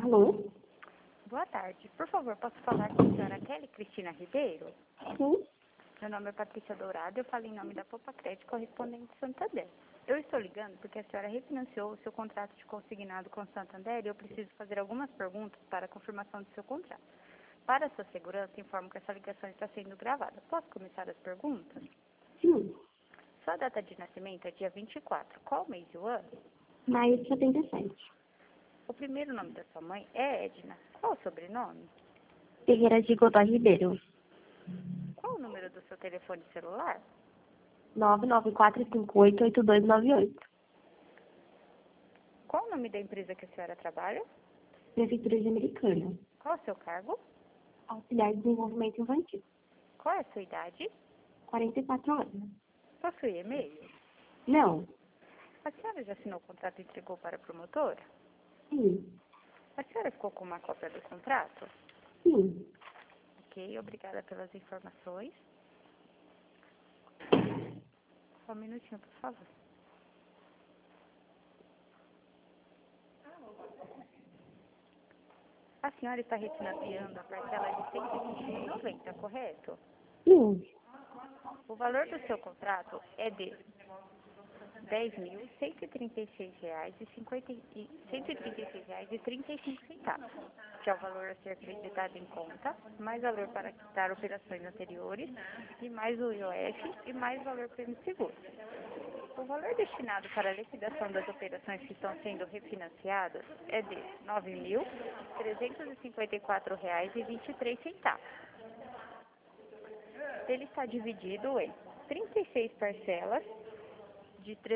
Alô? Boa tarde. Por favor, posso falar com a senhora Kelly Cristina Ribeiro? Sim. Meu nome é Patrícia Dourado, eu falo em nome da Popa Crédito Correspondente Santander. Eu estou ligando porque a senhora refinanciou o seu contrato de consignado com Santander e eu preciso fazer algumas perguntas para a confirmação do seu contrato. Para a sua segurança, informo que essa ligação está sendo gravada. Posso começar as perguntas? Sim. Sua data de nascimento é dia 24. Qual mês e o ano? Maio de 77. O primeiro nome da sua mãe é Edna. Qual o sobrenome? Ferreira de Godoy Ribeiro. Qual o número do seu telefone celular? 994588298. Qual o nome da empresa que a senhora trabalha? Prefeitura de Americana. Qual o seu cargo? Auxiliar de Desenvolvimento Infantil. Qual é a sua idade? 44 anos. Possui e-mail? Não. A senhora já assinou o contrato e entregou para a promotora? Sim. A senhora ficou com uma cópia do contrato? Sim. Ok, obrigada pelas informações. Só um minutinho, por favor. A senhora está refinanciando a parcela de R$ 121,90, correto? Sim. O valor do seu contrato é de R$ 10.136,35, que é o valor a ser acreditado em conta, mais valor para quitar operações anteriores, e mais o IOF, e mais valor prêmio seguro. O valor destinado para a liquidação das operações que estão sendo refinanciadas é de R$ 9.354,23. Ele está dividido em 36 parcelas de R$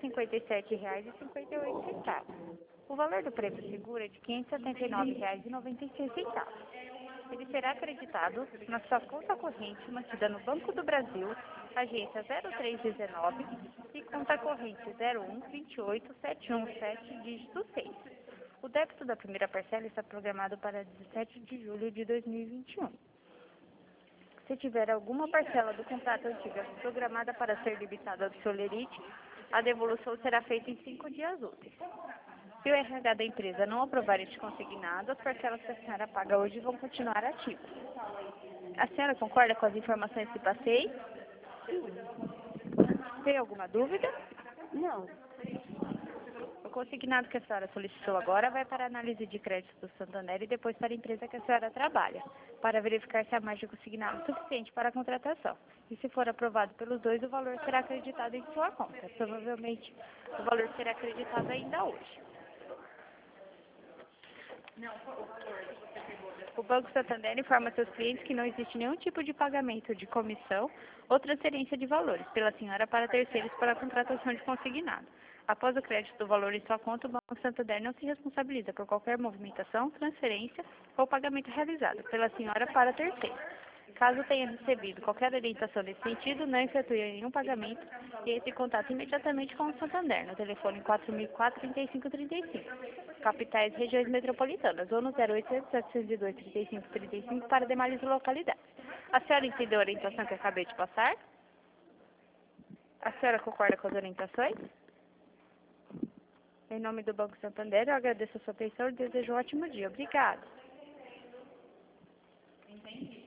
357,58. O valor do prêmio seguro é de R$ 579,96. Ele será acreditado na sua conta corrente mantida no Banco do Brasil, agência 0319 e conta corrente 0128717, dígito 6. O débito da primeira parcela está programado para 17 de julho de 2021. Se tiver alguma parcela do contrato antiga programada para ser debitada do seu lerite, a devolução será feita em 5 dias úteis. Se o RH da empresa não aprovar este consignado, as parcelas que a senhora paga hoje vão continuar ativas. A senhora concorda com as informações que passei? Tem alguma dúvida? Não. O consignado que a senhora solicitou agora vai para a análise de crédito do Santander e depois para a empresa que a senhora trabalha, para verificar se a margem consignada é suficiente para a contratação. E se for aprovado pelos dois, o valor será acreditado em sua conta. Provavelmente, o valor será acreditado ainda hoje. O Banco Santander informa seus clientes que não existe nenhum tipo de pagamento de comissão ou transferência de valores pela senhora para terceiros para a contratação de consignado. Após o crédito do valor em sua conta, o Banco Santander não se responsabiliza por qualquer movimentação, transferência ou pagamento realizado pela senhora para terceiros. Caso tenha recebido qualquer orientação nesse sentido, não efetue nenhum pagamento e entre em contato imediatamente com o Santander no telefone 4004-3535, capitais e regiões metropolitanas, ou no 0800-702-3535 para demais localidades. A senhora entendeu a orientação que eu acabei de passar? A senhora concorda com as orientações? Em nome do Banco Santander, eu agradeço a sua atenção e desejo um ótimo dia. Obrigada. Entendi.